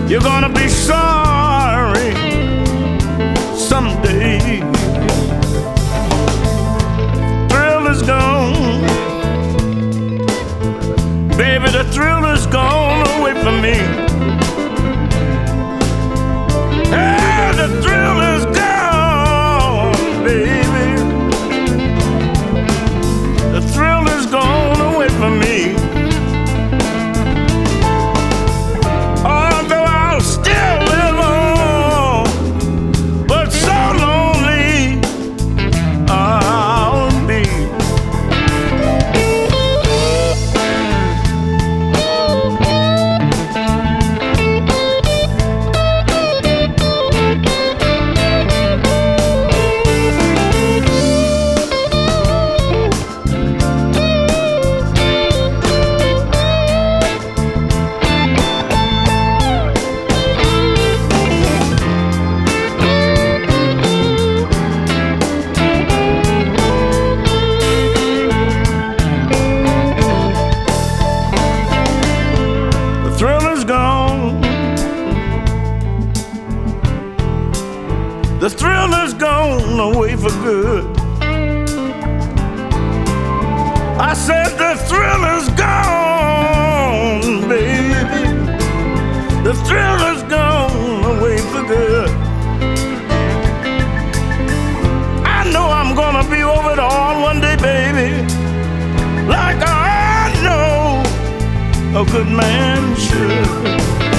You're gonna be sorry someday. Thrill is gone, baby, the thrill is gone away from me. Hey, the thrill is gone, baby. The thrill is gone away from me. Although I'll still live on, but so lonely I'll be. The thrill is gone. The thrill is gone away for good. I said the thrill is gone, baby. The thrill is gone away for good. I know I'm gonna be over it all one day, baby, like I know a good man should.